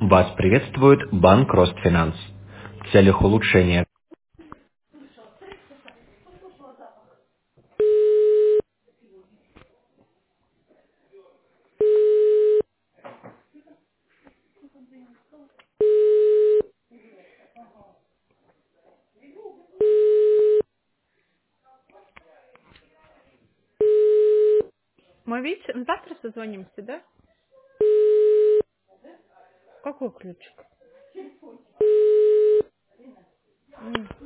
Вас приветствует Банк Ростфинанс. В целях улучшения. Мы ведь завтра созвонимся, да? Какой ключик?